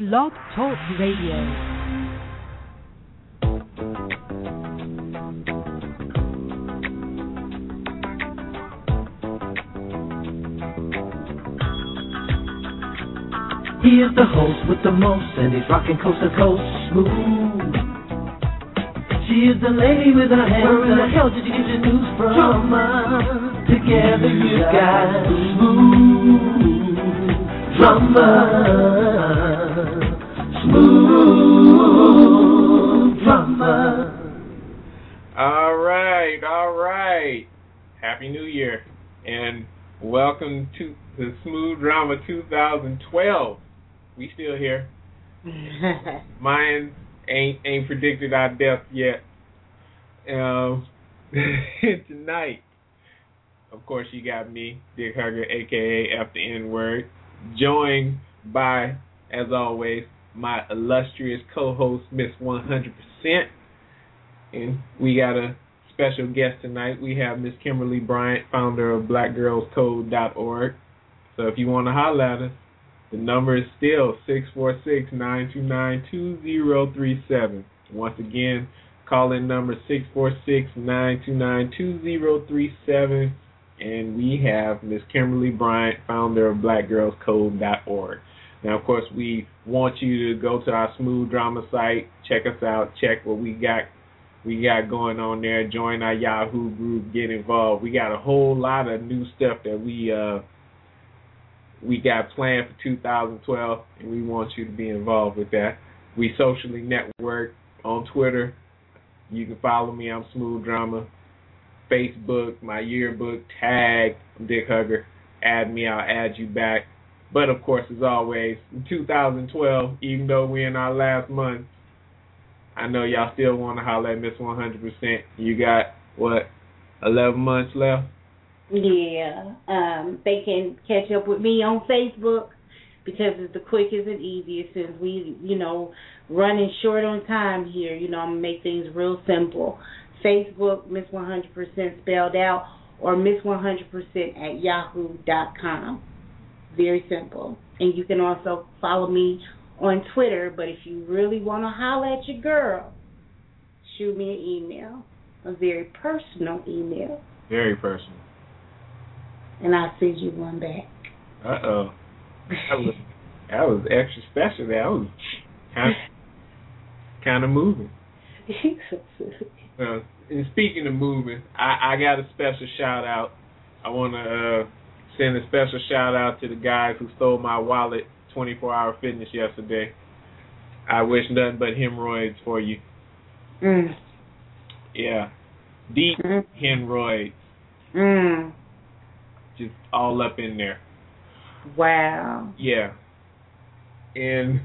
Blog Talk Radio. He is the host with the most, and he's rocking coast to coast smooth. She is the lady with her hands. Where in the hell did you get your news from? Drama. Together you got smooth drama. Smooth drama. All right. Happy New Year, and welcome to the Smooth Drama 2012. We still here. Mine ain't predicted our death yet. Tonight, of course, you got me, Dick Hugger, a.k.a. F the N-word, joined by, as always, my illustrious co-host, Miss 100%. And we got a special guest tonight. We have Miss Kimberly Bryant, founder of BlackGirlsCode.org. So if you want to holler at us, the number is still 646-929-2037. Once again, call-in number 646-929-2037. And we have Miss Kimberly Bryant, founder of BlackGirlsCode.org. Now, of course, we want you to go to our Smooth Drama site, check us out, check what we got going on there, join our Yahoo group, get involved. We got a whole lot of new stuff that we got planned for 2012, and we want you to be involved with that. We socially network on Twitter. You can follow me. I'm Smooth Drama. Facebook, my yearbook, tag, I'm Dick Hugger. Add me, I'll add you back. But, of course, as always, in 2012, even though we're in our last month, I know y'all still want to holler at Miss 100%. You got, 11 months left? Yeah. They can catch up with me on Facebook because it's the quickest and easiest since we, running short on time here. I'm going to make things real simple. Facebook, Miss 100% spelled out, or Miss 100% at yahoo.com. Very simple. And you can also follow me on Twitter, but if you really want to holler at your girl, shoot me an email, a very personal email. Very personal. And I'll send you one back. Uh-oh. That was extra special there. I was kind of moving. And speaking of moving, I got a special shout-out. I want to send a special shout-out to the guys who stole my wallet 24-hour fitness yesterday. I wish nothing but hemorrhoids for you. Yeah. Deep hemorrhoids. Just all up in there. Wow. Yeah. And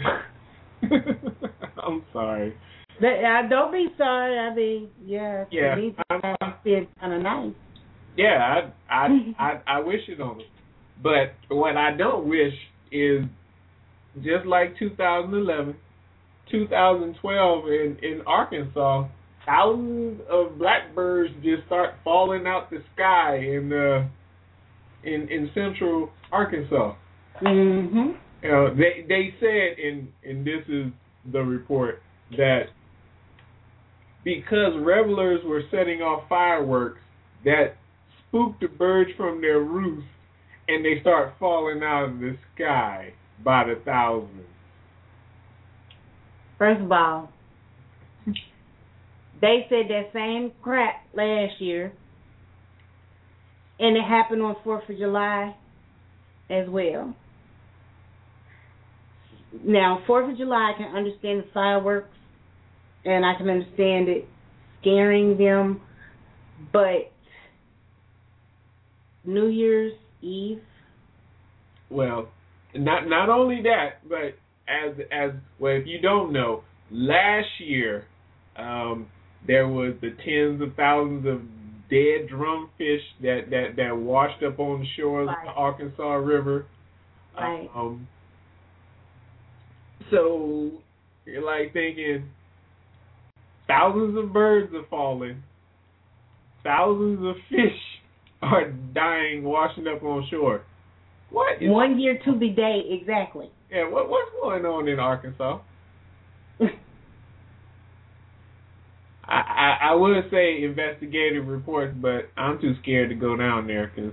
I'm sorry. Don't be sorry. I mean, yeah. It's kind of nice. Yeah, I wish it on them. But what I don't wish is just like 2011, 2012 in Arkansas, thousands of blackbirds just start falling out the sky in central Arkansas. Mm-hmm. They said, and this is the report, that because revelers were setting off fireworks that spooked the birds from their roosts, and they start falling out of the sky by the thousands. First of all, they said that same crap last year, and it happened on 4th of July as well. Now, 4th of July, I can understand the fireworks, and I can understand it scaring them, but New Year's Eve? Well, not only that, but as well, if you don't know, last year there was the tens of thousands of dead drumfish that washed up on the shores of the Arkansas River. Right. So you're like thinking, thousands of birds are falling, thousands of fish are dying, washing up on shore. What? 1 year to the day, exactly. Yeah, what's going on in Arkansas? I would say investigative reports, but I'm too scared to go down there because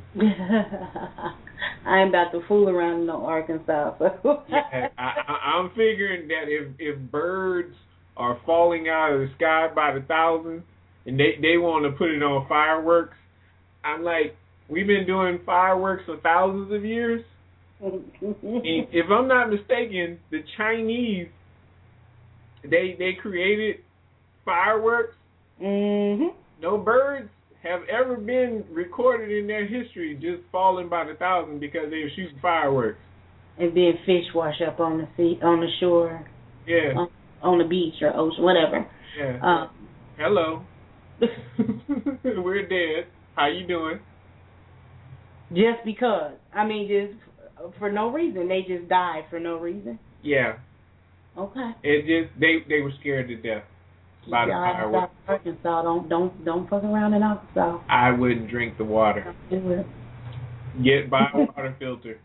I ain't about to fool around in no Arkansas. So. Yeah, I'm figuring that if birds are falling out of the sky by the thousands and they want to put it on fireworks, I'm like, we've been doing fireworks for thousands of years. And if I'm not mistaken, the Chinese they created fireworks. Mhm. No birds have ever been recorded in their history just falling by the thousand because they were shooting fireworks. And then fish wash up on the sea, on the shore. Yeah. On the beach or ocean, whatever. Yeah. Hello. We're dead. How you doing? Just because. I mean, just for no reason. They just died for no reason. Yeah. Okay. It just they were scared to death by the fireworks. Arkansas, don't fuck around in Arkansas. I wouldn't drink the water. Do it. Buy a water filter.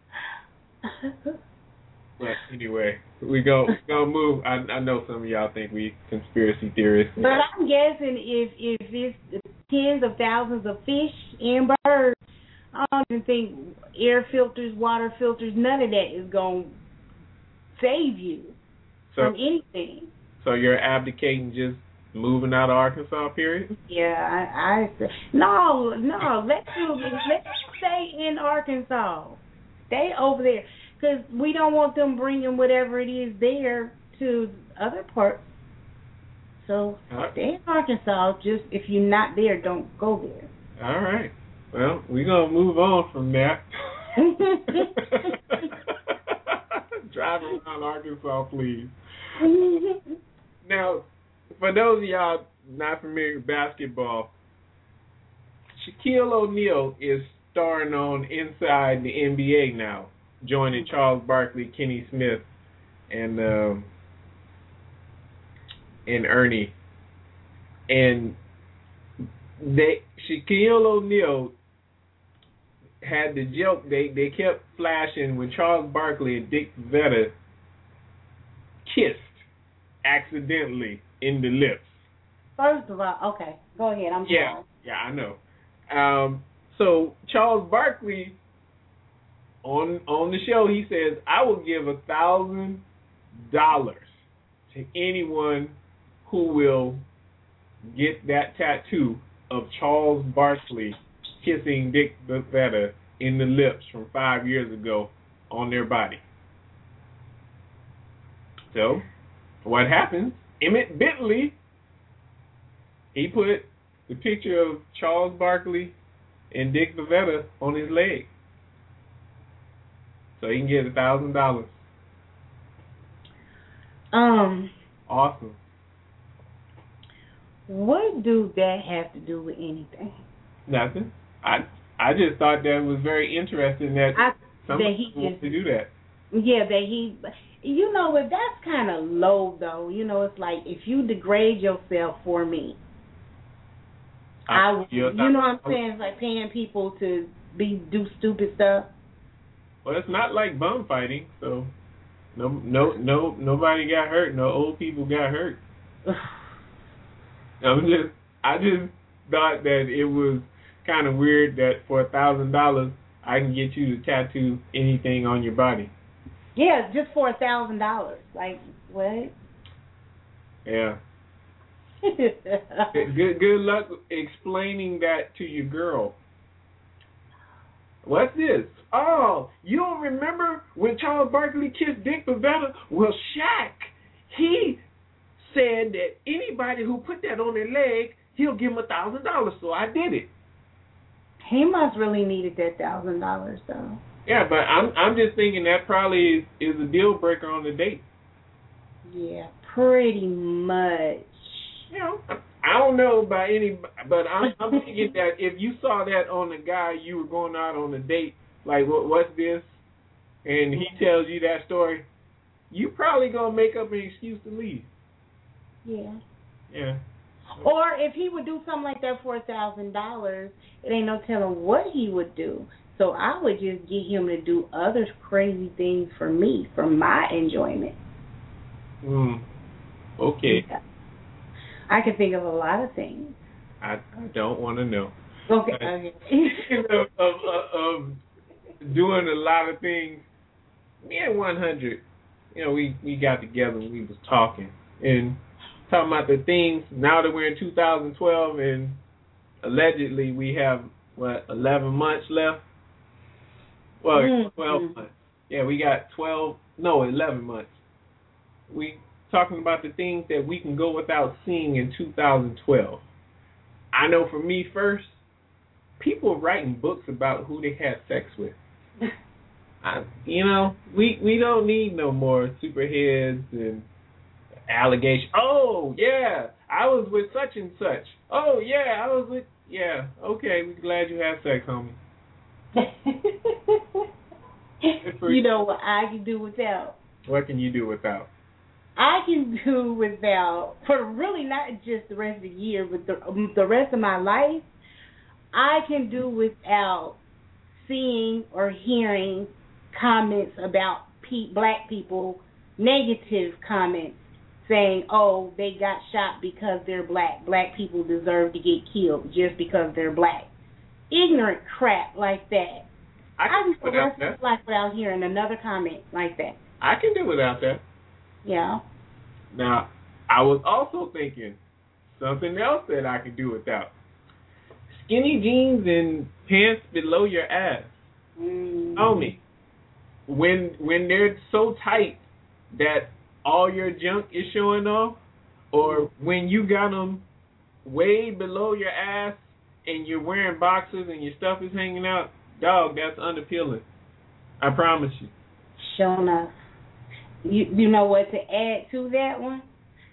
But anyway, we gonna move. I know some of y'all think we conspiracy theorists. But I'm guessing if it's tens of thousands of fish and birds, I don't even think air filters, water filters, none of that is gonna save you from anything. So you're abdicating just moving out of Arkansas, period? Yeah, I no. Let's stay in Arkansas. Stay over there. Because we don't want them bringing whatever it is there to other parts. So stay in Arkansas. Just if you're not there, don't go there. All right. Well, we're going to move on from that. Drive around Arkansas, please. Now, for those of y'all not familiar with basketball, Shaquille O'Neal is starring on Inside the NBA now, joining Charles Barkley, Kenny Smith, and Ernie. And Shaquille O'Neal had the joke, they kept flashing when Charles Barkley and Dick Vetta kissed accidentally in the lips. First of all, okay, go ahead. I'm sorry. Yeah, I know. So Charles Barkley on the show, he says, I will give $1,000 to anyone who will get that tattoo of Charles Barkley kissing Dick Vetta in the lips from 5 years ago on their body. So, what happens? Emmett Bentley, he put the picture of Charles Barkley and Dick Vetta on his leg. So he can get $1,000. Awesome. What do that have to do with anything? Nothing. I just thought that was very interesting that somebody wants to do that. Yeah, that he, you know, if that's kind of low though. You know, it's like if you degrade yourself for me, you know what I'm saying? It's like paying people to do stupid stuff. Well, it's not like bum fighting, so nobody got hurt. No old people got hurt. I just thought that it was kind of weird that for $1,000 I can get you to tattoo anything on your body. Yeah, just for $1,000. Like what? Yeah. Good luck explaining that to your girl. What's this? Oh, you don't remember when Charles Barkley kissed Dick Vetta? Well, Shaq, he said that anybody who put that on their leg, he'll give him $1,000. So I did it. He must really needed that $1,000 though. Yeah, but I'm just thinking that probably is a deal breaker on the date. Yeah, pretty much. You know, I don't know about any, but I'm thinking that if you saw that on a guy you were going out on a date, like what's this, and he tells you that story, you probably gonna make up an excuse to leave. Yeah. Yeah. Or if he would do something like that for $1,000, it ain't no telling what he would do. So I would just get him to do other crazy things for me, for my enjoyment. Okay. I can think of a lot of things. I don't want to know. Okay. of doing a lot of things. Me and 100, we got together and we was talking about the things. Now that we're in 2012 and allegedly we have 11 months left. Well, 12 months. Yeah, we got 11 months. We talking about the things that we can go without seeing in 2012. I know for me first, people writing books about who they had sex with. We don't need no more superheads and allegations. Oh, yeah, I was with such and such. Oh, yeah, I was with, yeah, okay, we're glad you had sex, homie. You know what I can do without? What can you do without? I can do without, for really not just the rest of the year, but the rest of my life, I can do without seeing or hearing comments about black people, negative comments, saying, oh, they got shot because they're black. Black people deserve to get killed just because they're black. Ignorant crap like that. I can do the rest of my life without hearing another comment like that. I can do without that. Yeah. Now, I was also thinking something else that I could do without. Skinny jeans and pants below your ass. Homie, when they're so tight that all your junk is showing off, or when you got them way below your ass and you're wearing boxers and your stuff is hanging out, dog, that's unappealing. I promise you. Sure enough. You know what to add to that one?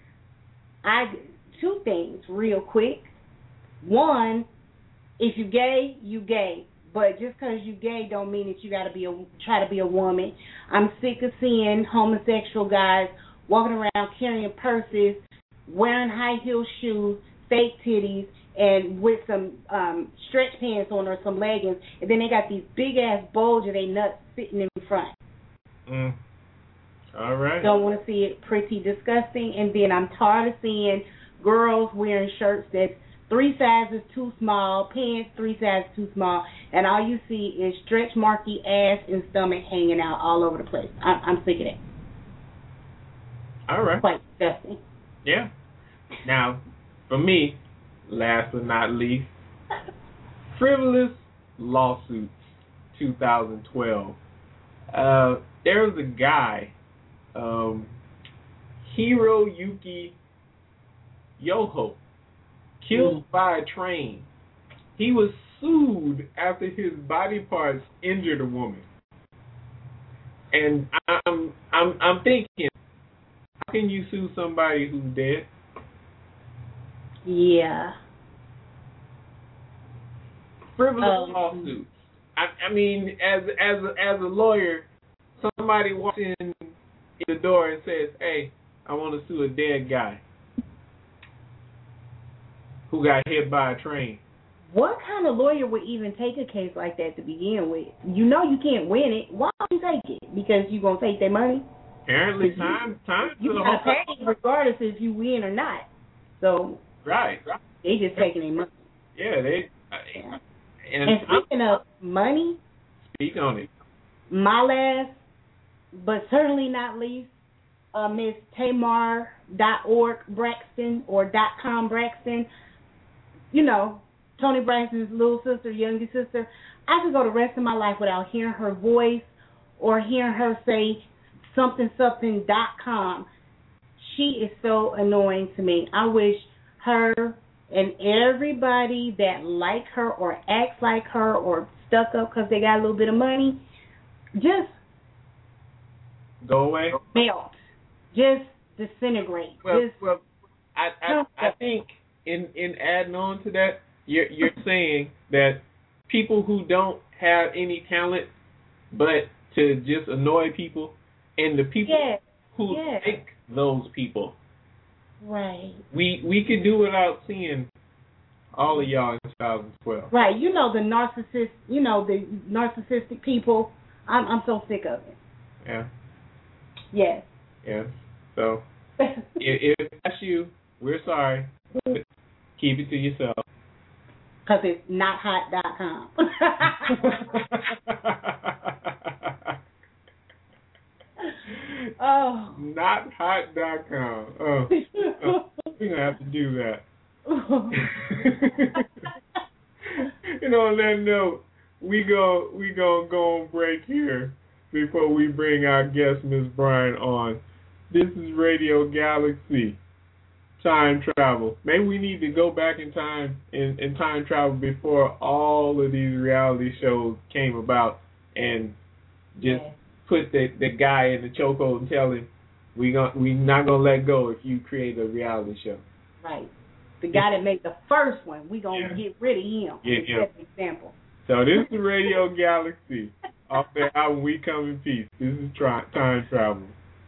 Two things real quick. One, if you gay, you gay. But just because you gay don't mean that you got to try to be a woman. I'm sick of seeing homosexual guys walking around carrying purses, wearing high heel shoes, fake titties, and with some stretch pants on or some leggings, and then they got these big ass bulge of their nuts sitting in front. All right. Don't want to see it. Pretty disgusting. And then I'm tired of seeing girls wearing shirts that's 3 sizes too small, pants 3 sizes too small, and all you see is stretch marky ass and stomach hanging out all over the place. I'm sick of that. All right. Quite disgusting. Yeah. Now, for me, last but not least, frivolous lawsuits, 2012. There was a guy, Hiroyuki Yoho, killed by a train. He was sued after his body parts injured a woman. And I'm thinking, how can you sue somebody who's dead? Yeah. Frivolous lawsuits. I mean, as a lawyer, somebody walks in the door and says, "Hey, I want to sue a dead guy who got hit by a train." What kind of lawyer would even take a case like that to begin with? You know you can't win it. Why don't you take it? Because you gonna take their money? Apparently, time. You gotta pay regardless if you win or not. So right. They just taking their money. Yeah, they. And speaking of money, speak on it. My last, but certainly not least, Miss Tamar.org Braxton or .com Braxton. You know, Tony Braxton's little sister, youngest sister. I could go the rest of my life without hearing her voice or hearing her say something.com. She is so annoying to me. I wish her and everybody that like her or acts like her or stuck up because they got a little bit of money, just go away, melt, just disintegrate. Well, I think in adding on to that, you're saying that people who don't have any talent but to just annoy people, and the people who think those people. Right. We could do without seeing All of y'all in 2012. Right. You know the narcissistic people. I'm so sick of it. Yeah. Yes. Yeah. So if that's you, we're sorry. But keep it to yourself. Because it's nothot.com. Oh. Nothot.com. Oh. We're going to have to do that. On that note, we gonna go on break here before we bring our guest, Ms. Bryan, on. This is Radio Galaxy, time travel. Maybe we need to go back in time and time travel before all of these reality shows came about and just put the guy in the chokehold and tell him we not gonna let go if you create a reality show. Right. The guy that made the first one, we gonna get rid of him. That's an example. So this is Radio Galaxy off their album We Come in Peace. This is time travel.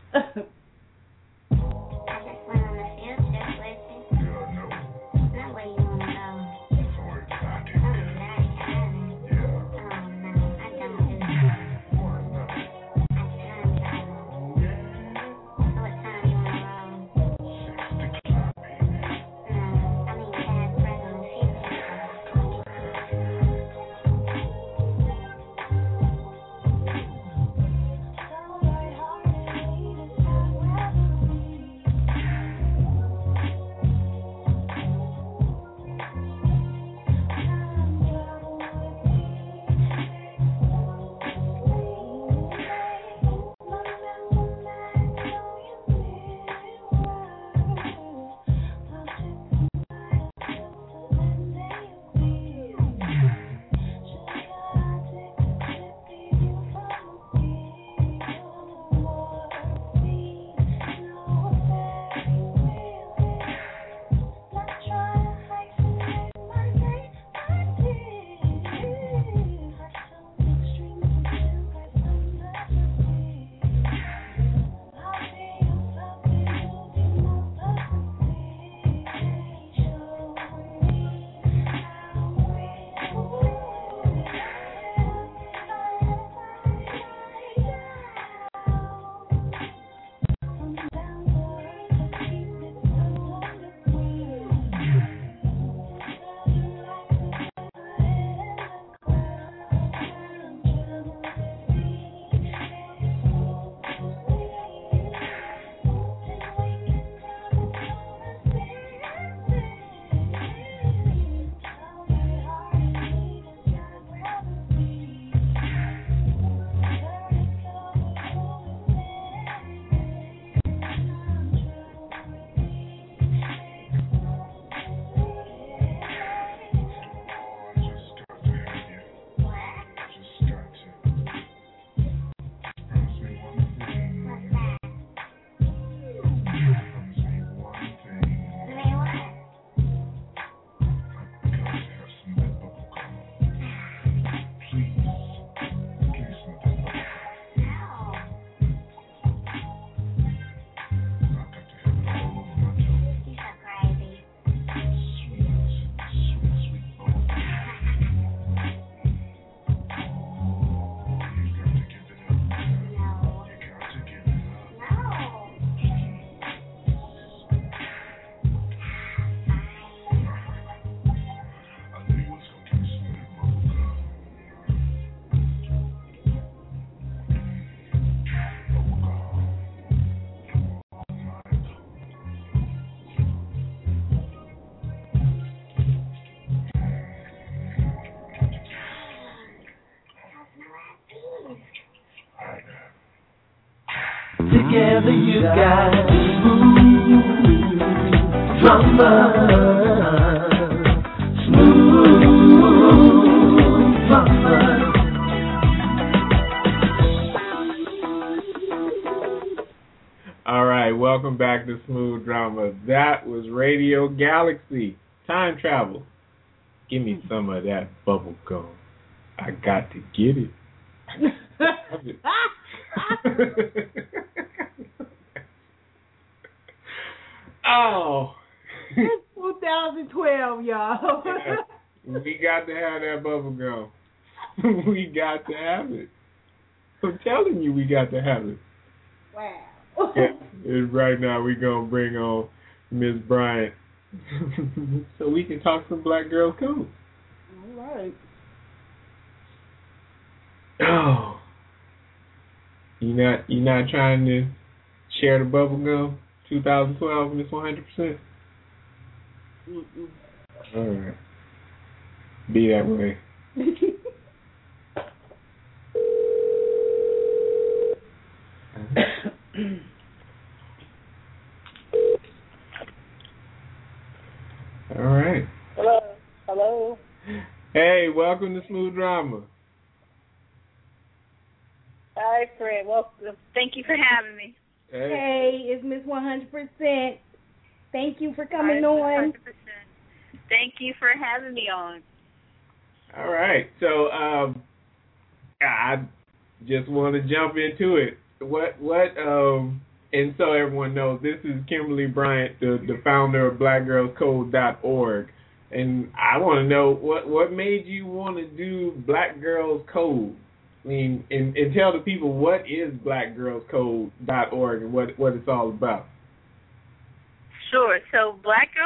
Together you got smooth drama, smooth drama. All right, welcome back to Smooth Drama. That was Radio Galaxy, time travel. Give me some of that bubble gum. I got to get it. Oh. Put 2012, y'all. Yeah. We got to have that bubble gum. We got to have it. I'm telling you, we got to have it. Wow. Yeah. And right now, we're going to bring on Miss Bryant so we can talk some Black Girls Code. All right. Oh. You not trying to share the bubble gum? 2012, Miss 100%? Mm-mm. All right. Be that way. All right. Hello. Hey, welcome to Smooth Drama. Hi, Fred. Welcome. Thank you for having me. Hey, it's Miss 100%. Thank you for coming Hi, on. 100%. Thank you for having me on. All right. So, I just want to jump into it. And so everyone knows, this is Kimberly Bryant, the founder of BlackGirlsCode.org. And I want to know what made you want to do Black Girls Code? I mean, and tell the people, what is BlackGirlsCode.org and what it's all about? Sure. So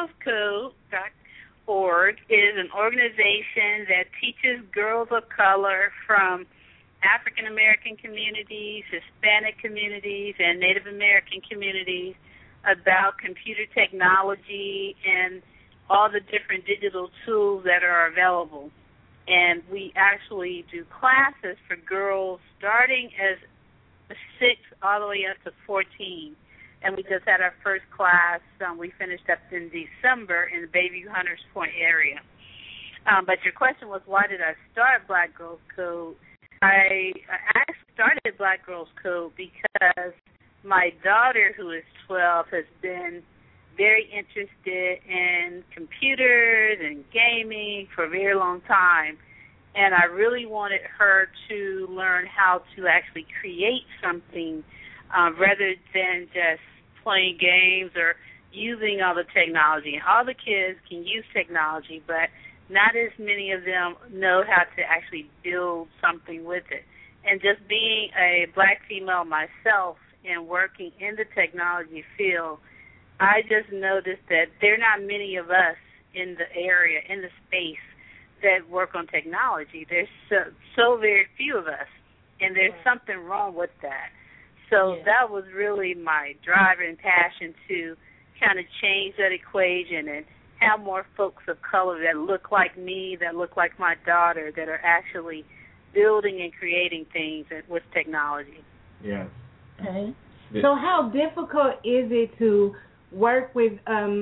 BlackGirlsCode.org is an organization that teaches girls of color from African American communities, Hispanic communities, and Native American communities about computer technology and all the different digital tools that are available. And we actually do classes for girls starting as 6 all the way up to 14. And we just had our first class. We finished up in December in the Bayview Hunters Point area. But your question was, why did I start Black Girls Code? I started Black Girls Code because my daughter, who is 12, has been very interested in computers and gaming for a very long time, and I really wanted her to learn how to actually create something rather than just playing games or using all the technology. And all the kids can use technology, but not as many of them know how to actually build something with it. And just being a black female myself and working in the technology field, I just noticed that there are not many of us in the area, in the space, that work on technology. There's so very few of us, and there's something wrong with that. So that was really my drive and passion to kind of change that equation and have more folks of color that look like me, that look like my daughter, that are actually building and creating things with technology. Yes. Okay. So how difficult is it to work with,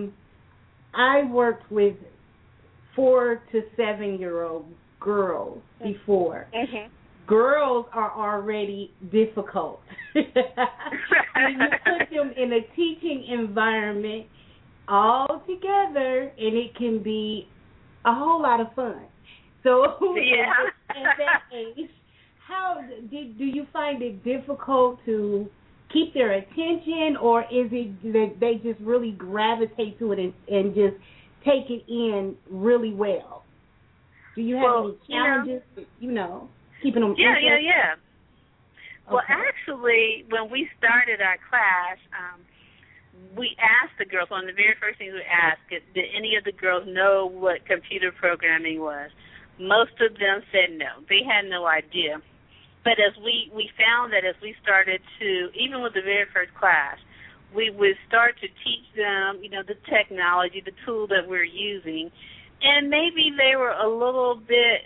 I worked with 4 to 7-year-old girls before. Mm-hmm. Girls are already difficult. When you put them in a teaching environment all together, and it can be a whole lot of fun. So at that age, how do you find it difficult to keep their attention, or is it that they just really gravitate to it and just take it in really well? Do you have any challenges, keeping them interested? Yeah. Well, actually, when we started our class, we asked the girls, one of the very first things we asked, did any of the girls know what computer programming was? Most of them said no. They had no idea. But as we found that as we started to, even with the very first class, we would start to teach them, the technology, the tool that we're using, and maybe they were a little bit,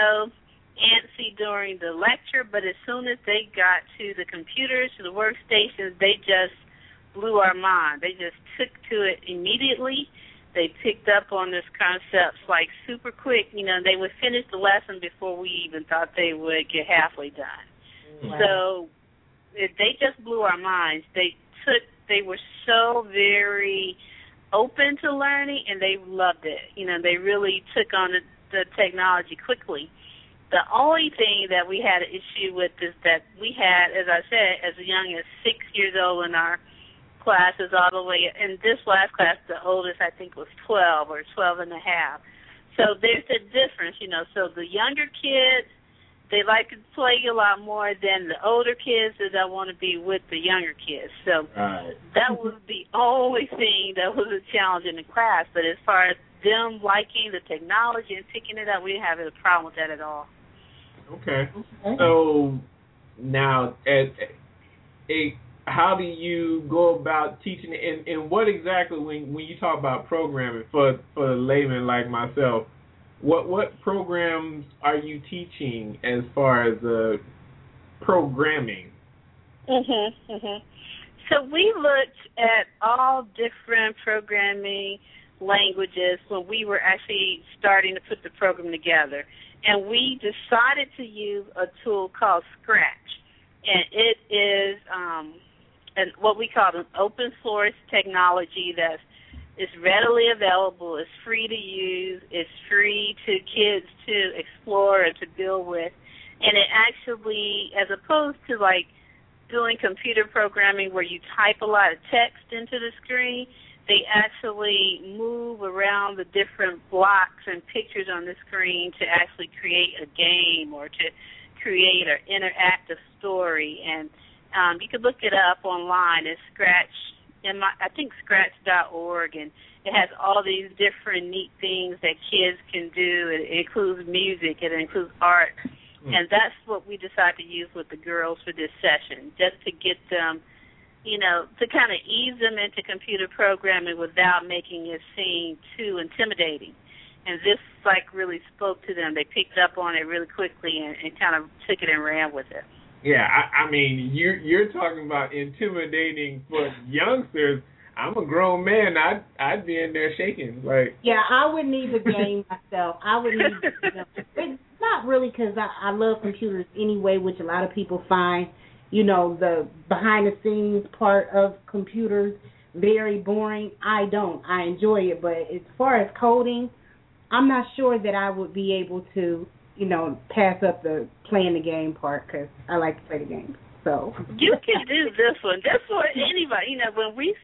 antsy during the lecture, but as soon as they got to the computers, to the workstations, they just blew our mind. They just took to it immediately. They picked up on this concepts like super quick. They would finish the lesson before we even thought they would get halfway done. Wow. So they just blew our minds. They were so very open to learning, and they loved it. They really took on the technology quickly. The only thing that we had an issue with is that we had, as I said, as young as 6 years old in our classes all the way. In this last class, the oldest, I think, was 12 or 12 and a half. So there's a difference, you know. So the younger kids, they like to play a lot more than the older kids that want to be with the younger kids. So that was the only thing that was a challenge in the class. But as far as them liking the technology and picking it up, we didn't have a problem with that at all. Okay. So now, how do you go about teaching it? And what exactly, when you talk about programming for a layman like myself, what programs are you teaching as far as programming? So we looked at all different programming languages when we were actually starting to put the program together. And we decided to use a tool called Scratch. And it is what we call an open source technology that is readily available, it's free to use, it's free to kids to explore and to build with. And it actually, as opposed to like doing computer programming where you type a lot of text into the screen, they actually move around the different blocks and pictures on the screen to actually create a game or to create an interactive story. And you can look it up online. It's Scratch, I think Scratch.org, and it has all these different neat things that kids can do. It includes music. It includes art. And that's what we decided to use with the girls for this session, just to get them, you know, to kind of ease them into computer programming without making it seem too intimidating. And this, like, really spoke to them. They picked up on it really quickly and kind of took it and ran with it. Yeah, I mean, you're talking about intimidating for youngsters. I'm a grown man. I'd be in there shaking. Like, yeah, I would need the game myself. I would need it's not really because I love computers anyway, which a lot of people find, you know, the behind-the-scenes part of computers very boring. I don't. I enjoy it. But as far as coding, I'm not sure that I would be able to, you know, pass up the playing the game part because I like to play the game. So you can do this one. This one, anybody. You know, when we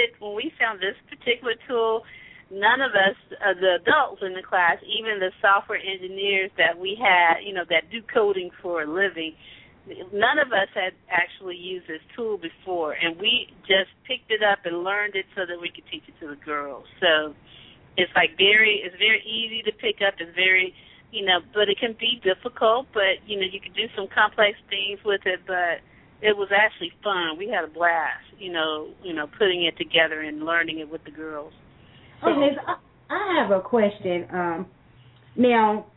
found this particular tool, none of us, the adults in the class, even the software engineers that we had, you know, that do coding for a living, none of us had actually used this tool before, and we just picked it up and learned it so that we could teach it to the girls. So it's it's very easy to pick up. It's very, you know, but it can be difficult. But you know, you can do some complex things with it. But it was actually fun. We had a blast, you know, putting it together and learning it with the girls. So, okay, I have a question. Now,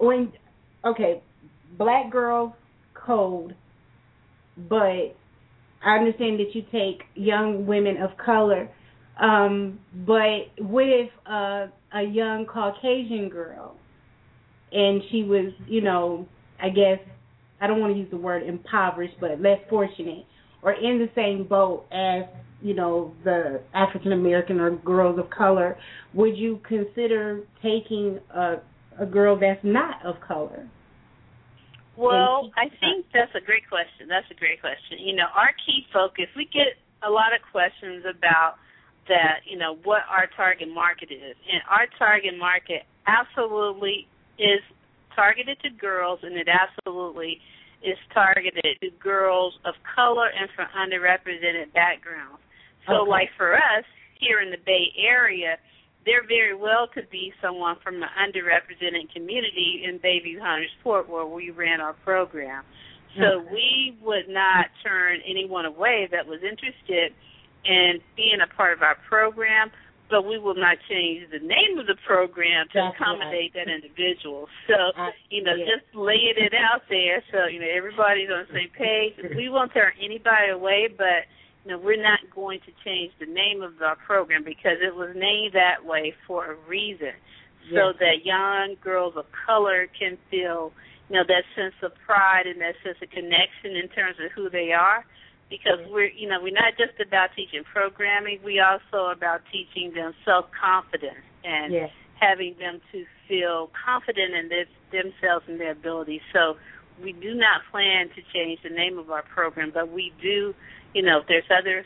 black girls code, but I understand that you take young women of color, but with a young Caucasian girl, and she was, you know, I guess, I don't want to use the word impoverished, but less fortunate, or in the same boat as, you know, the African American or girls of color, would you consider taking a girl that's not of color? Well, I think that's a great question. You know, our key focus, we get a lot of questions about that, you know, what our target market is. And our target market absolutely is targeted to girls, and it absolutely is targeted to girls of color and from underrepresented backgrounds. So, like for us here in the Bay Area, there very well could be someone from the underrepresented community in Bayview Hunters Point where we ran our program. So we would not turn anyone away that was interested in being a part of our program, but we will not change the name of the program to accommodate that individual. So, you know, just laying it out there so, you know, everybody's on the same page. We won't turn anybody away, but you know, we're not going to change the name of our program because it was named that way for a reason, so that young girls of color can feel, you know, that sense of pride and that sense of connection in terms of who they are. Because we're not just about teaching programming, we also about teaching them self-confidence and having them to feel confident in themselves and their abilities. So we do not plan to change the name of our program, but we do, you know, if there's other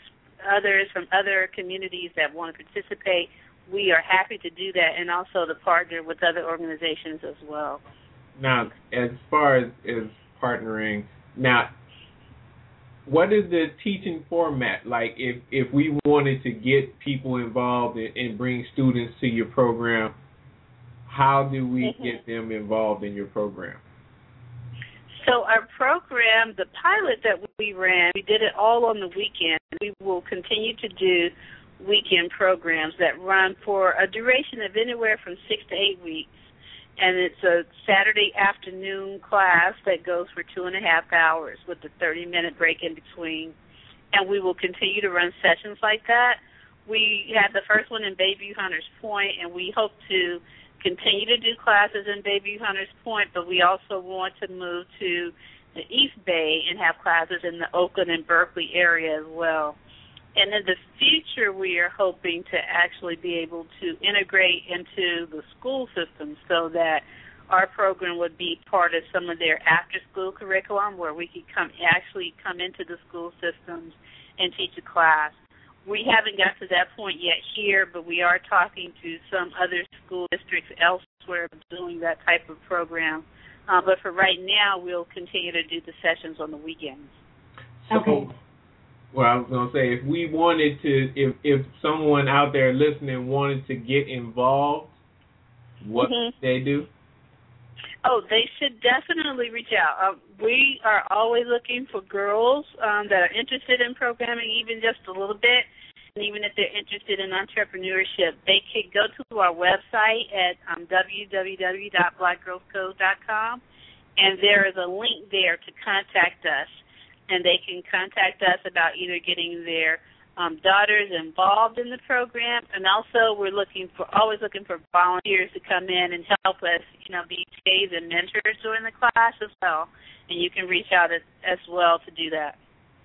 others from other communities that want to participate, we are happy to do that, and also to partner with other organizations as well. Now, as far as partnering, now, what is the teaching format? Like, if we wanted to get people involved and bring students to your program, how do we get them involved in your program? So our program, the pilot that we ran, we did it all on the weekend. We will continue to do weekend programs that run for a duration of anywhere from 6 to 8 weeks. And it's a Saturday afternoon class that goes for 2.5 hours with a 30-minute break in between. And we will continue to run sessions like that. We had the first one in Bayview Hunters Point, and we hope to continue to do classes in Bayview Hunters Point, but we also want to move to the East Bay and have classes in the Oakland and Berkeley area as well. And in the future, we are hoping to actually be able to integrate into the school system so that our program would be part of some of their after-school curriculum where we could come into the school systems and teach a class. We haven't got to that point yet here, but we are talking to some other school districts elsewhere doing that type of program. But for right now, we'll continue to do the sessions on the weekends. Okay. Well, I was going to say, if we wanted to, if someone out there listening wanted to get involved, what should they do? Oh, they should definitely reach out. We are always looking for girls that are interested in programming, even just a little bit. And even if they're interested in entrepreneurship, they could go to our website at www.blackgirlscode.com, and there is a link there to contact us. And they can contact us about either getting their daughters involved in the program, and also we're always looking for volunteers to come in and help us, be TAs and mentors during the class as well. And you can reach out as well to do that.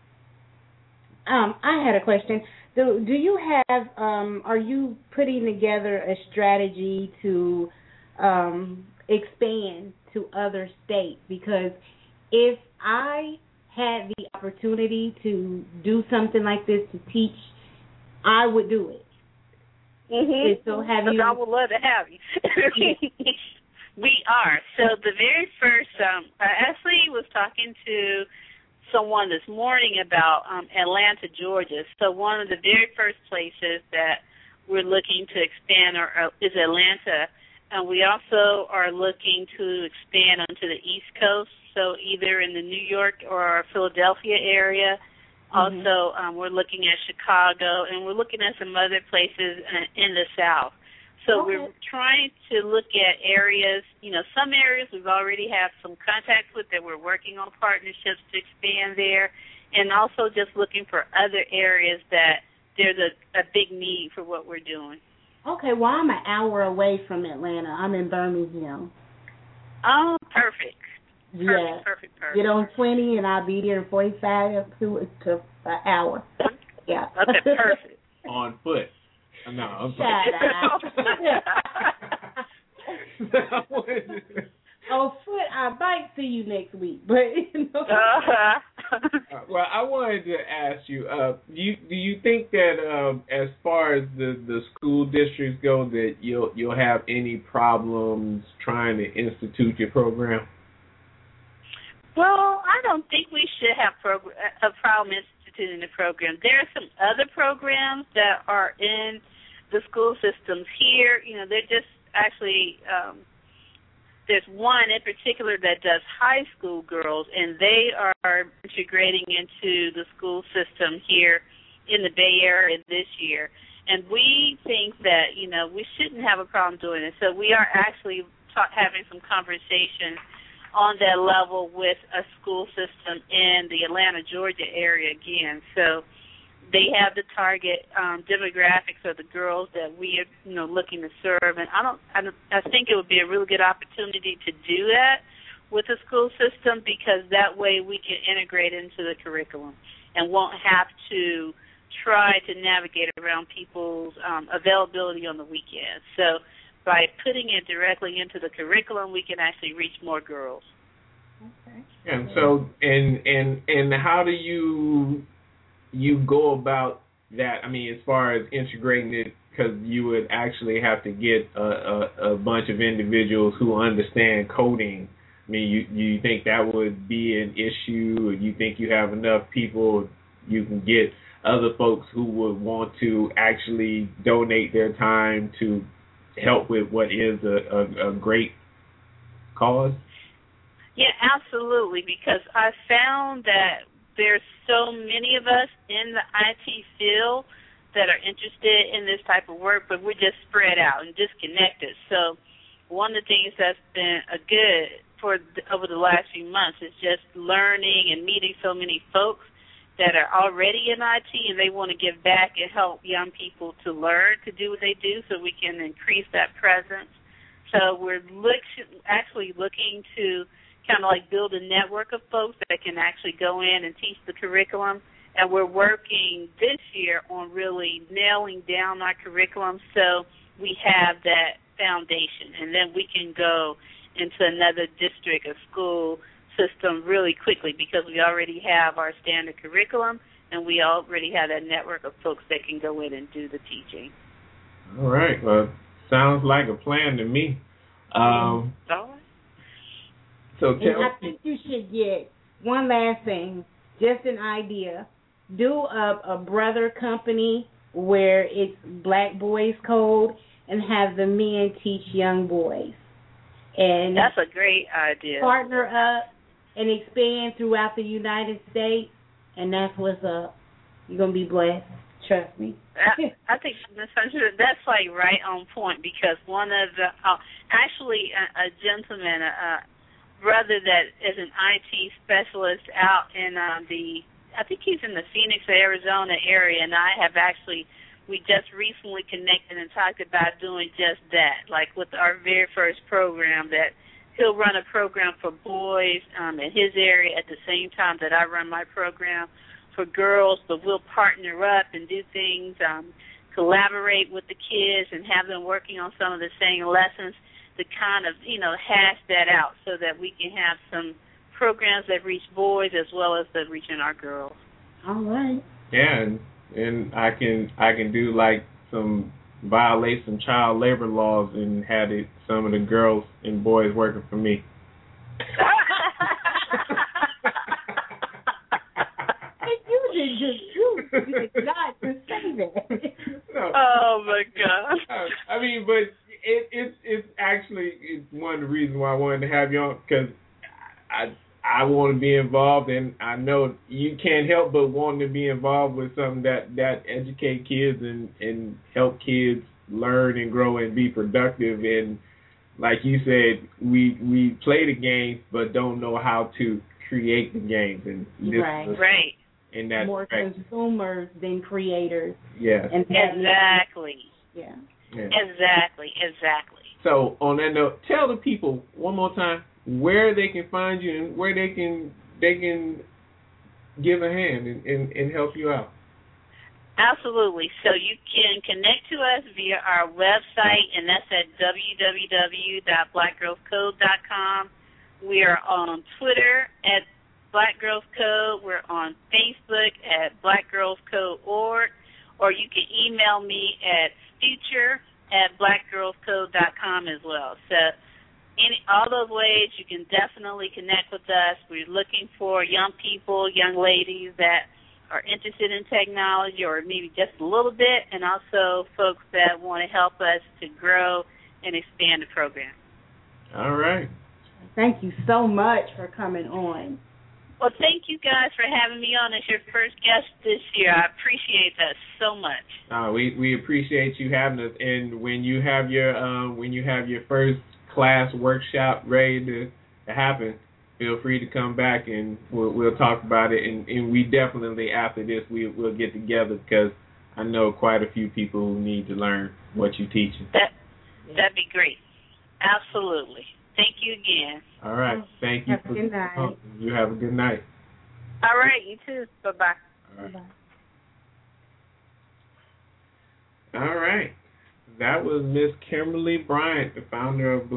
I had a question. Do you have? Are you putting together a strategy to expand to other states? Because if I had the opportunity to do something like this to teach, I would do it. So have you? I would love to have you. We are. So the very first, Ashley was talking to someone this morning about Atlanta, Georgia. So one of the very first places that we're looking to expand is Atlanta, and we also are looking to expand onto the East Coast. So either in the New York or Philadelphia area. Also, we're looking at Chicago, and we're looking at some other places in the South. So we're trying to look at areas, some areas we've already have some contacts with that we're working on partnerships to expand there, and also just looking for other areas that there's a big need for what we're doing. Okay, well, I'm an hour away from Atlanta. I'm in Birmingham. Oh, perfect. Perfect. Get on 20 and I'll be there in 45 to an hour. Yeah. Okay, perfect. On foot. No, I'm on foot, I might see you next week, but Well, I wanted to ask you, do you think that as far as the school districts go, that you'll have any problems trying to institute your program? Well, I don't think we should have a problem instituting the program. There are some other programs that are in the school systems here. They're just actually, there's one in particular that does high school girls, and they are integrating into the school system here in the Bay Area this year. And we think that, we shouldn't have a problem doing it. So we are actually having some conversations on that level with a school system in the Atlanta, Georgia area again. So they have the target demographics of the girls that we are, looking to serve. And I think it would be a really good opportunity to do that with the school system, because that way we can integrate into the curriculum and won't have to try to navigate around people's availability on the weekends. So by putting it directly into the curriculum, we can actually reach more girls. Okay. And so, and how do you go about that, I mean, as far as integrating it, because you would actually have to get a bunch of individuals who understand coding. I mean, you think that would be an issue, or you think you have enough people you can get other folks who would want to actually donate their time to help with what is a great cause? Yeah, absolutely, because I found that there's so many of us in the IT field that are interested in this type of work, but we're just spread out and disconnected. So one of the things that's been a good over the last few months is just learning and meeting so many folks that are already in IT and they want to give back and help young people to learn to do what they do so we can increase that presence. So we're actually looking to kind of like build a network of folks that can actually go in and teach the curriculum. And we're working this year on really nailing down our curriculum so we have that foundation. And then we can go into another district or school system really quickly because we already have our standard curriculum and we already have that network of folks that can go in and do the teaching. All right. Well, sounds like a plan to me. All right. So and I think you should get one last thing, just an idea. Do a brother company where it's Black Boys Code and have the men teach young boys. And that's a great idea. Partner up and expand throughout the United States, and that's what's up. You're going to be blessed. Trust me. I think that's like right on point because one of the, actually a gentleman, a brother that is an IT specialist out in I think he's in the Phoenix, Arizona area, and we just recently connected and talked about doing just that, like with our very first program that he'll run a program for boys in his area at the same time that I run my program for girls, but we'll partner up and do things, collaborate with the kids and have them working on some of the same lessons to kind of, hash that out so that we can have some programs that reach boys as well as that reaching our girls. All right. Yeah, and I can do like violate some child labor laws and have some of the girls and boys working for me. You did not just say that. No. Oh my God. I mean, but it's actually one of the reasons why I wanted to have you on, because I want to be involved, and I know you can't help but want to be involved with something that educate kids and help kids learn and grow and be productive. And like you said, we play the games but don't know how to create the games. And right. And that's more consumers than creators. Yeah. And exactly. Yeah. Exactly. So on that note, tell the people one more time where they can find you and where they can give a hand and help you out. Absolutely. So you can connect to us via our website, and that's at www.blackgirlscode.com. We are on Twitter at Black Girls Code. We're on Facebook at blackgirlscode.org, or you can email me at future@blackgirlscode.com as well. So all those ways you can definitely connect with us. We're looking for young people, young ladies that are interested in technology or maybe just a little bit, and also folks that want to help us to grow and expand the program. All right. Thank you so much for coming on. Well, thank you guys for having me on as your first guest this year. I appreciate that so much. We appreciate you having us, and when you have your first class workshop ready to happen, feel free to come back and we'll talk about it. And we definitely after this we'll get together because I know quite a few people who need to learn what you're teaching. That'd be great. Absolutely. Thank you again. All right. Thank you. Have a good night. You have a good night. All right. You too. Bye-bye. All right. All right. That was Miss Kimberly Bryant, the founder of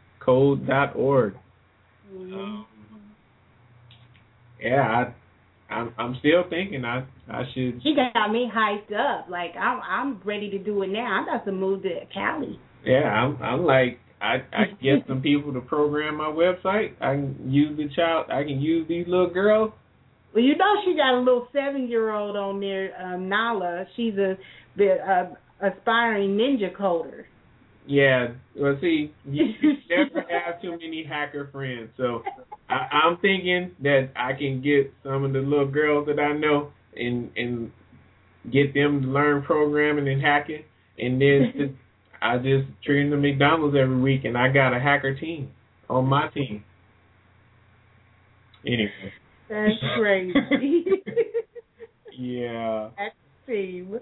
BlackGirlsCode.org. Yeah, I I'm still thinking I should. She got me hyped up. Like I'm ready to do it now. I'm about to move to Cali. Yeah, I'm like I get some people to program my website. I can use I can use these little girls. Well, you know she got a little 7-year-old on there, Nala. She's a aspiring ninja coder. Yeah, well, see, you never have too many hacker friends. So I'm thinking that I can get some of the little girls that I know and get them to learn programming and hacking, and then I just treat them to McDonald's every week, and I got a hacker team on my team. Anyway. That's crazy. Yeah. That's team.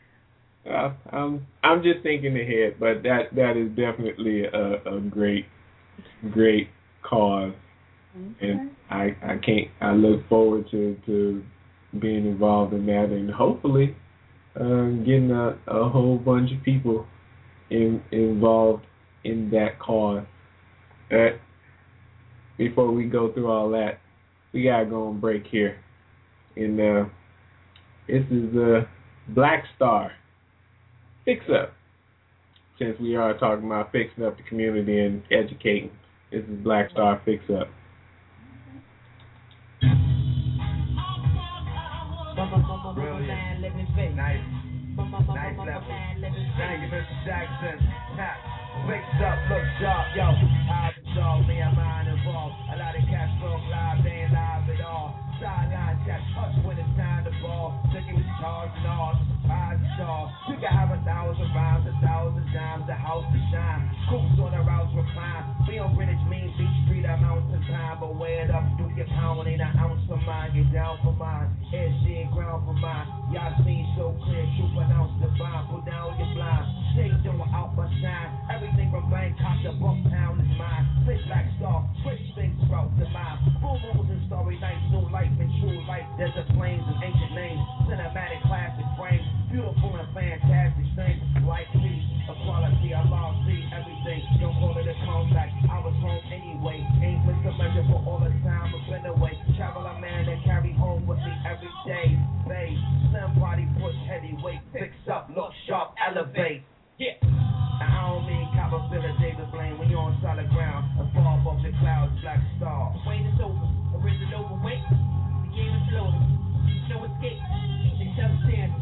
I'm just thinking ahead, but that is definitely a great cause, and I look forward to being involved in that, and hopefully getting a whole bunch of people involved in that cause. Before we go through all that, we gotta go on break here, and this is Black Star. Fix Up. Since we are talking about fixing up the community and educating, this is Black Star Fix Up. Brilliant. Nice level. Thank you, Mr. Jackson. Fix up, look sharp, yo. I've resolved me, I'm mind involved. A lot of cats broke live, they ain't live at all. Sideline catch us when it's time to ball. Thinking we charged and all. You can have 1,000 rhymes, 1,000 dimes, a house to shine. Coops on the routes recline. We on Greenwich, Mean Beach Street, a mountain time. But wear it up, do your pound, ain't an ounce for mine. Get down for mine, head shit, ground for mine. Y'all seen so clear, you pronounce the vine. Put down your blind, shade don't out my shine. Everything from Bangkok to Bucktown is mine. Fit Black Star, switch things throughout the mind. Full moons and starry nights, new life and true life. Desert plains and ancient names, cinematic classic frames. Beautiful and fantastic things like me, equality, I love see everything. Don't call it a comeback, I was home anyway. Ain't missed a measure for all the time I've been away. Travel a man that carry home with me every day. Babe, slim body, push heavyweight. Fix up, look sharp, elevate. Yeah. I don't mean copper filler, David Blaine. When you're on solid ground, and far above the clouds, Black Star. Wayne is over, original overweight. The game is loaded, no escape. They substance.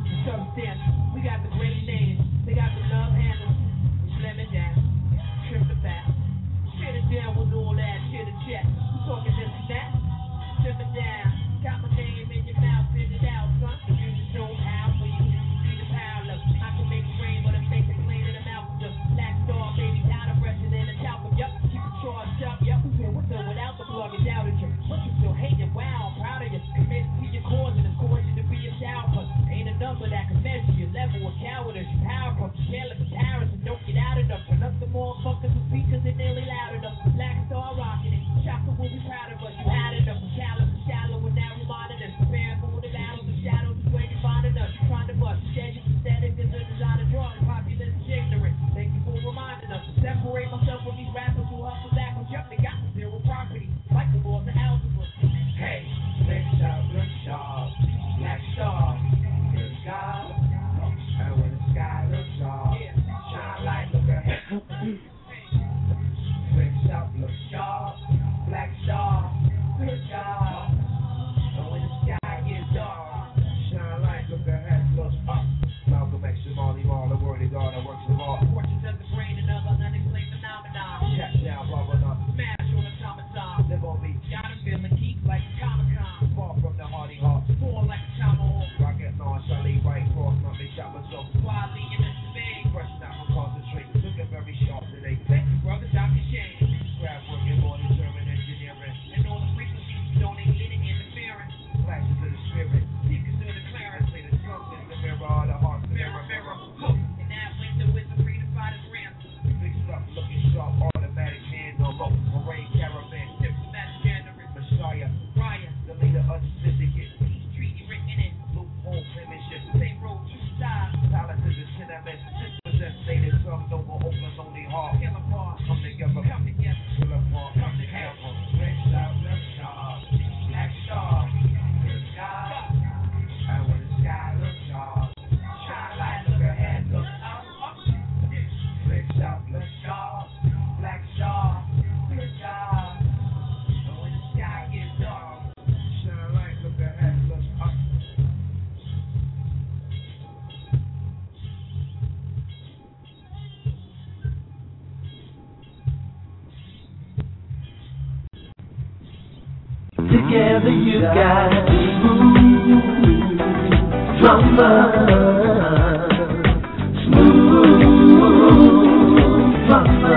We got the great names, they got the love handles. Slam it down, trim the back. Shit it down with all that shit and chat. We talking this and that. Trim it down, got my name in your mouth, spit it out, son. You just know how, so you see the power of. I can make it rain, but it makes it plain in the mouth. Just Black Star, baby, down the fresher than a talcum. Yup, keep it charged up, yup. What's up without the plug and doubted you? But you still hate it, wow, I'm proud of you. Committed to your cause and it's caused you to be a shower. Ain't a number that can measure your level of cowardice. Your power from careless comparison. Don't get out enough. Turn up the motherfuckers with speakers and nearly loud enough. Black Star rocking it. Chopper will be proud of us. You had enough. Callous and shallow and now reminding us. Preparing for the battles and shadows is where you're finding us. Trying to bust. Schedule aesthetic is a designer drawing. Populace is ignorant. Thank you for reminding us. To separate myself from these rappers who hustle backwards. Yup, they got zero property. Like the laws of algebra. Hey, fix up, look sharp. Black Star. God, and when the sky looks off, shine light, look ahead. Fix up, look sharp, Black Star, good God. And when the sky gets dark, shine light, look ahead, look up. Malcolm Together you got smooth drama. Smooth drama.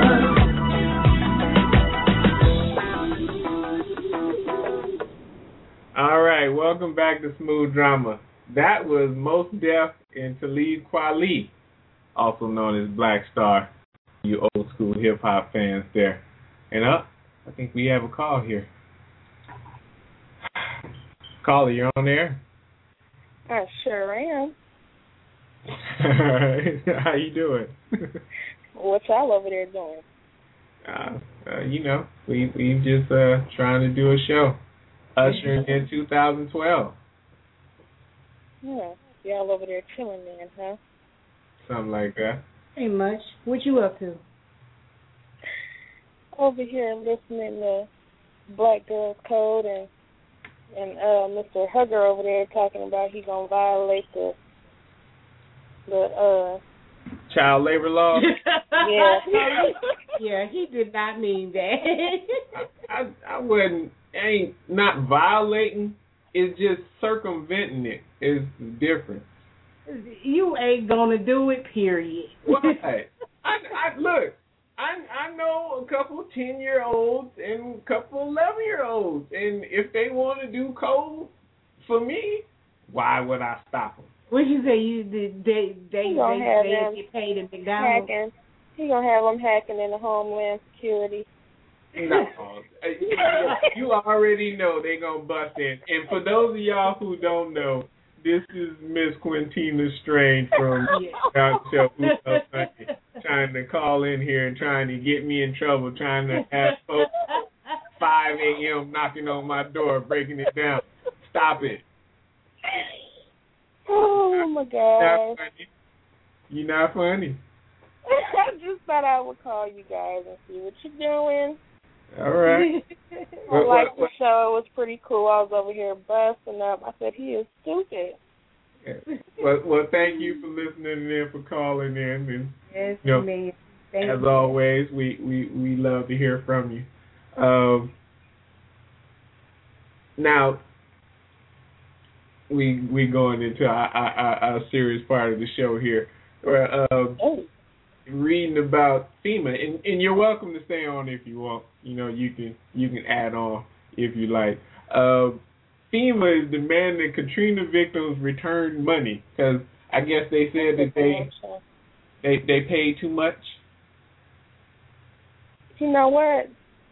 All right, welcome back to Smooth Drama. That was Mos Def and Talib Kweli, also known as Black Star. You old school hip hop fans there. And I think we have a call here. Caller, you're on air. I sure am. How you doing? What y'all over there doing? We just trying to do a show. Ushering in 2012. Yeah, y'all over there chilling then, huh? Something like that. Ain't much. What you up to? Over here listening to Black Girls Code and Mr. Hugger over there talking about he gonna violate the child labor law. Yeah. Yeah, he did not mean that. I wouldn't. Ain't not violating. It's just circumventing it. Is the difference. You ain't gonna do it. Period. Why? I look. I know a couple 10-year-olds and a couple 11-year-olds, and if they want to do code for me, why would I stop them? What you say? They get paid at McDonald's. Hacking. He gonna have them hacking in the Homeland Security. No, you already know they gonna bust in. And for those of y'all who don't know, this is Miss Quintina Strange from Down Show Who's So Funny, trying to call in here and trying to get me in trouble, trying to have folks 5 a.m. knocking on my door, breaking it down. Stop it. Oh my God. You're not funny. I just thought I would call you guys and see what you're doing. All right. I liked the show. It was pretty cool. I was over here busting up. I said, he is stupid. Well, thank you for listening in, for calling in. And, yes, man. As always, we love to hear from you. Now, we going into our serious part of the show here. Reading about FEMA, and you're welcome to stay on if you want. You can add on if you like. FEMA is demanding Katrina victims return money because I guess they said that they paid too much. You know what?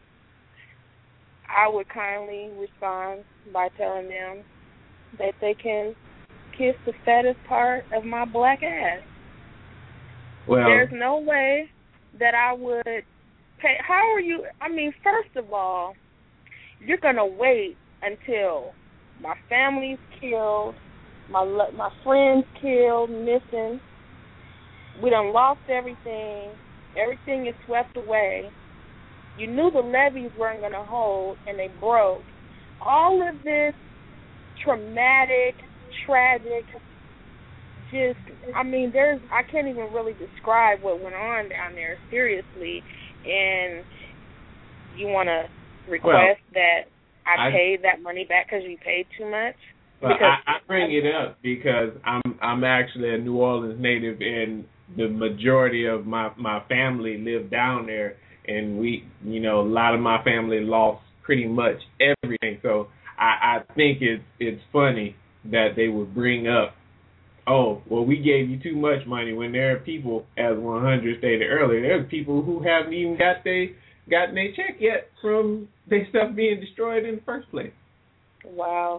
I would kindly respond by telling them that they can kiss the fattest part of my black ass. Well, there's no way that I would pay. How are you? I mean, first of all, you're going to wait until my family's killed, my friends killed, missing. We done lost everything. Everything is swept away. You knew the levees weren't going to hold, and they broke. All of this traumatic, tragic, I can't even really describe what went on down there, seriously. And you want to request that I paid that money back because you paid too much? Well, I bring it up because I'm actually a New Orleans native, and the majority of my family lived down there, and we, a lot of my family lost pretty much everything. So I think it's funny that they would bring up, oh, well, we gave you too much money, when there are people, as 100 stated earlier, there's people who haven't even gotten their check yet from their stuff being destroyed in the first place. Wow.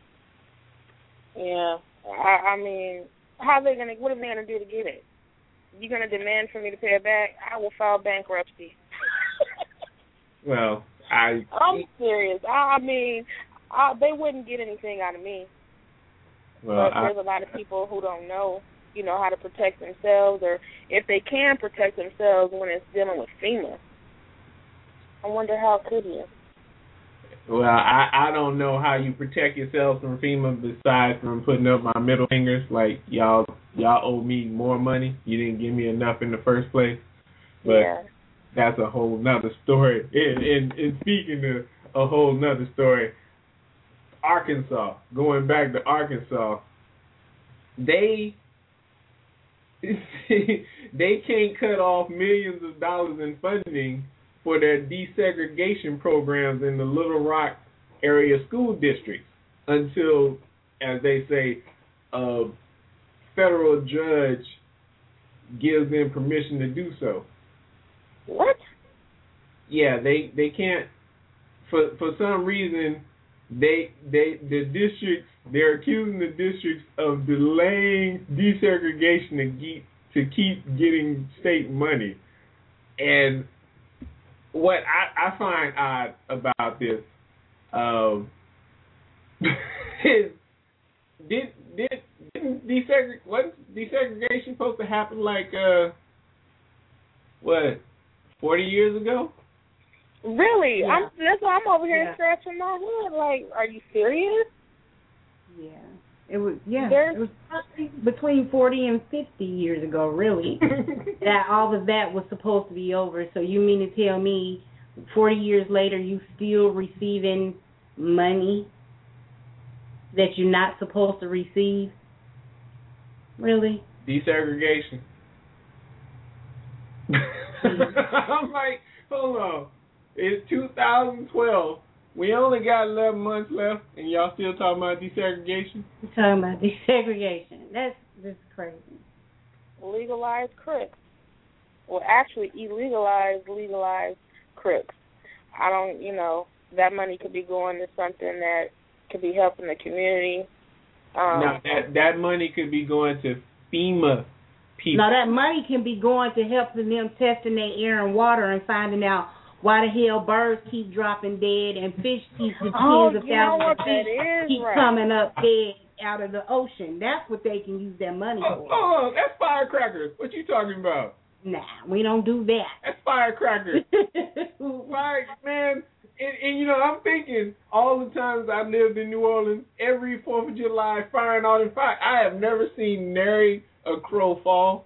Yeah. I mean, what are they going to do to get it? You're going to demand for me to pay it back? I will file bankruptcy. Well, I'm serious. I mean, they wouldn't get anything out of me. Well, but there's a lot of people who don't know, how to protect themselves, or if they can protect themselves when it's dealing with FEMA. I wonder how could you? Well, I don't know how you protect yourself from FEMA besides from putting up my middle fingers. Like, y'all owe me more money. You didn't give me enough in the first place. But that's a whole nother story. And speaking of a whole nother story, Arkansas, going back to Arkansas, they can't cut off millions of dollars in funding for their desegregation programs in the Little Rock area school districts until, as they say, a federal judge gives them permission to do so. What? Yeah, they can't. For some reason, the districts, they're accusing the districts of delaying desegregation to keep getting state money. And what I find odd about this is wasn't desegregation supposed to happen like 40 years ago? Really? Yeah. That's why I'm over here Yeah. scratching my head. Like, are you serious? Yeah. It was There's- it was probably between 40 and 50 years ago, really. That all of that was supposed to be over. So you mean to tell me 40 years later you still receiving money that you're not supposed to receive? Really? Desegregation. I'm like, hold on. It's 2012. We only got 11 months left, and y'all still talking about desegregation? We're talking about desegregation. That's crazy. Legalized crooks. Well, actually, legalized crooks. I don't, that money could be going to something that could be helping the community. No, that money could be going to FEMA people. Now, that money can be going to helping them testing their air and water and finding out why the hell birds keep dropping dead and fish keep the tens of thousands of fish keep coming up dead out of the ocean. That's what they can use that money for. Oh, that's firecrackers. What you talking about? Nah, we don't do that. That's firecrackers. Like, man, and I'm thinking all the times I lived in New Orleans, every 4th of July, firing all the fire. I have never seen nary a crow fall.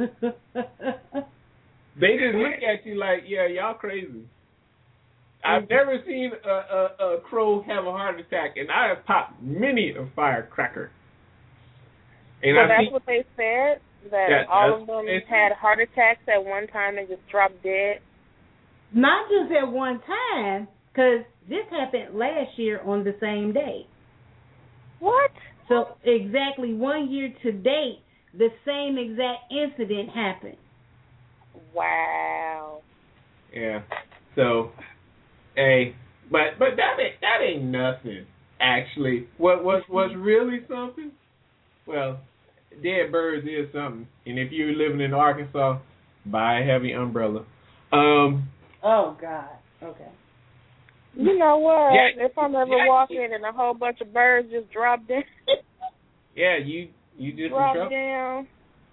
They just look at you like, yeah, y'all crazy. I've never seen a crow have a heart attack, and I have popped many a firecracker. And that's what they said, that all of them had heart attacks at one time and just dropped dead? Not just at one time, because this happened last year on the same day. What? So exactly 1 year to date, the same exact incident happened. Wow. Yeah. So, hey, but that ain't nothing. Actually, what's really something? Well, dead birds is something. And if you're living in Arkansas, buy a heavy umbrella. Oh God. Okay. You know what? If I'm ever walking and a whole bunch of birds just drop down. Yeah, you just drop down.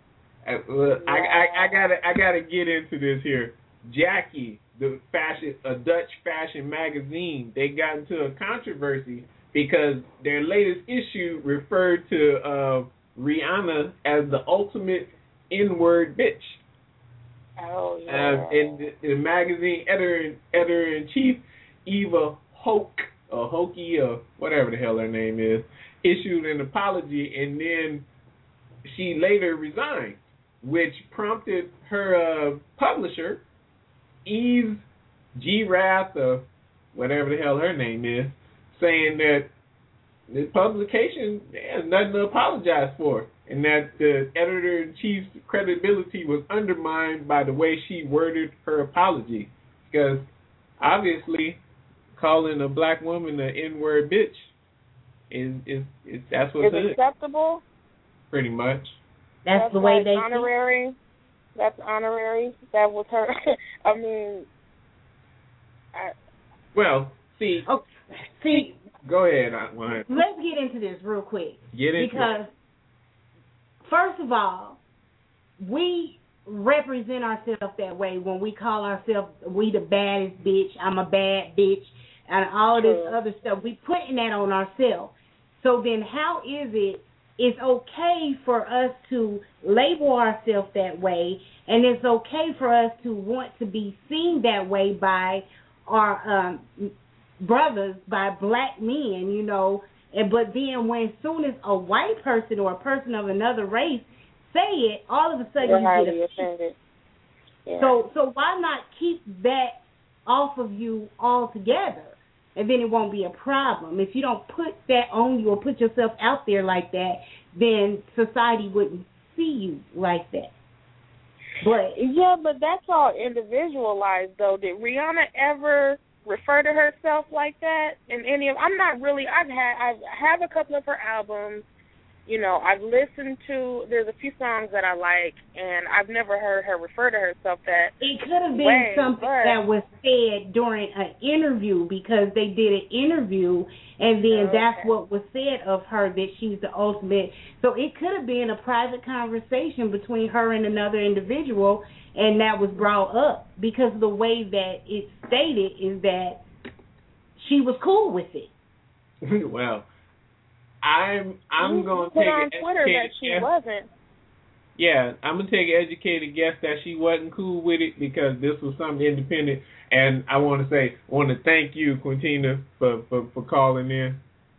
I gotta get into this here. Jackie, a Dutch fashion magazine, they got into a controversy because their latest issue referred to Rihanna as the ultimate N-word bitch. Oh yeah. And the magazine editor-in-chief Eva Hoke or Hokie or whatever the hell her name is issued an apology, and then she later resigned, which prompted her publisher, Eve G. Rath, or whatever the hell her name is, saying that the publication has nothing to apologize for, and that the editor-in-chief's credibility was undermined by the way she worded her apology. Because obviously, calling a black woman an N-word bitch is that's what's is acceptable. Pretty much. That's the way like they honorary. think. That's honorary. That was her. I mean. Well, see. Oh, see. Go ahead. Let's get into this real quick. Because, first of all, we represent ourselves that way when we call ourselves, we the baddest bitch, I'm a bad bitch, and all this other stuff. We putting that on ourselves. So then how is it's okay for us to label ourselves that way, and it's okay for us to want to be seen that way by our brothers, by black men, But then when as soon as a white person or a person of another race say it, all of a sudden you get offended. Yeah. So why not keep that off of you altogether? And then it won't be a problem. If you don't put that on you or put yourself out there like that, then society wouldn't see you like that. But that's all individualized, though. Did Rihanna ever refer to herself like that in any of? I'm not really. I have a couple of her albums. You know, I've listened to. There's a few songs that I like, and I've never heard her refer to herself that. It could have been something that was said during an interview, because they did an interview, and then that's what was said of her, that she's the ultimate. So it could have been a private conversation between her and another individual, and that was brought up, because the way that it's stated is that she was cool with it. Well, I'm going to take on Twitter that she wasn't. Yeah, I'm going to take an educated guess that she wasn't cool with it, because this was something independent. And I want to thank you, Quintina, for calling in.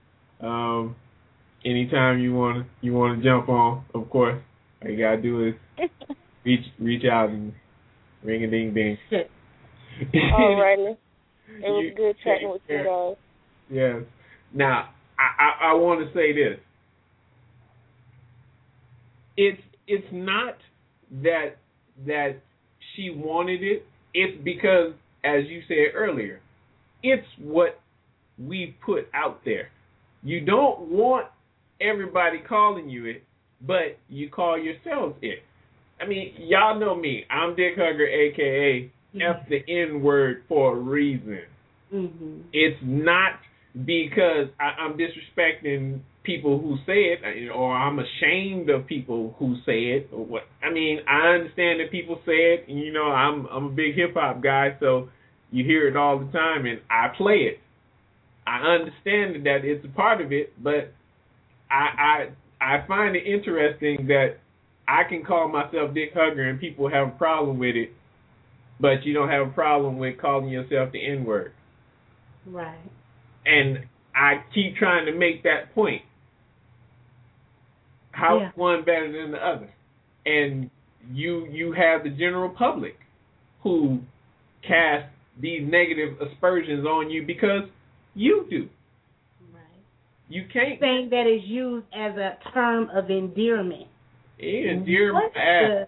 Anytime you want to jump on, of course, all you got to do is reach out and ring a ding ding. All righty. It was good chatting with you guys. Yes. Now, I want to say this. It's not that she wanted it. It's because, as you said earlier, it's what we put out there. You don't want everybody calling you it, but you call yourselves it. I mean, y'all know me. I'm Dick Hugger, a.k.a. F the N-word, for a reason. Mm-hmm. It's not because I'm disrespecting people who say it, or I'm ashamed of people who say it, or what. I mean, I understand that people say it, and I'm a big hip hop guy, so you hear it all the time, and I play it. I understand that it's a part of it, but I find it interesting that I can call myself Dick Hugger and people have a problem with it, but you don't have a problem with calling yourself the N-word. Right. And I keep trying to make that point. How's one better than the other? And you have the general public who cast these negative aspersions on you because you do. Right. You can't. Saying that is used as a term of endearment. Yeah, endear my ass.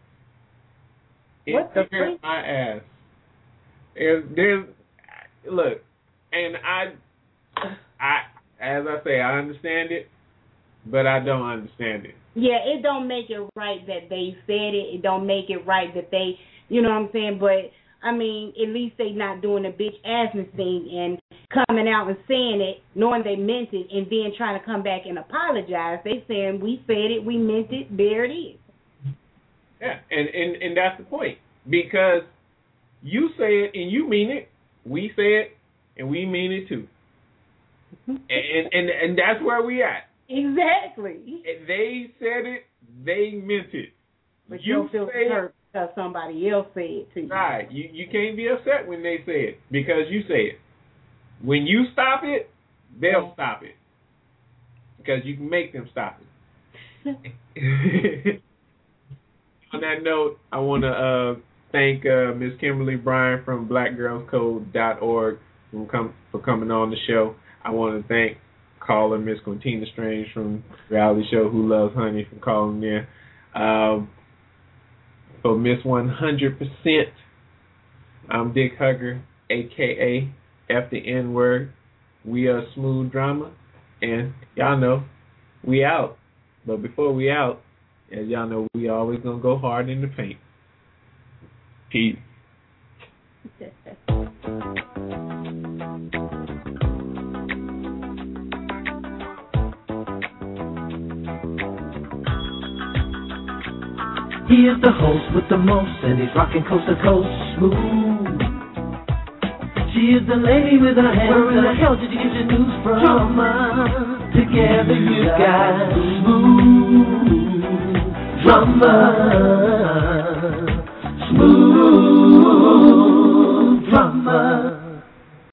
Endear my ass. There's look, and I as I say, I understand it, but I don't understand it. Yeah, it don't make it right that they said it. It don't make it right that they, you know what I'm saying? But, I mean, at least they not doing a bitch assness thing and coming out and saying it, knowing they meant it, and then trying to come back and apologize. They saying, we said it, we meant it, there it is. Yeah, and that's the point. Because you say it and you mean it, we say it and we mean it too. And that's where we at. Exactly. They said it, they meant it. But you feel hurt because somebody else said it to you. Right. You can't be upset when they say it because you say it. When you stop it, they'll stop it. Because you can make them stop it. On that note, I want to thank Ms. Kimberly Bryan from blackgirlscode.org for coming on the show. I want to thank caller Miss Quintina Strange from reality show Who Loves Honey for calling in. For Miss 100%, I'm Dick Hugger, a.k.a. F the N-word. We are Smooth Drama, and y'all know, we out. But before we out, as y'all know, we always gonna go hard in the paint. Peace. He is the host with the most, and he's rocking coast to coast smooth. She is the lady with her hands. Where in the hell did you get your news from? Drama. Together you got smooth drama. Smooth.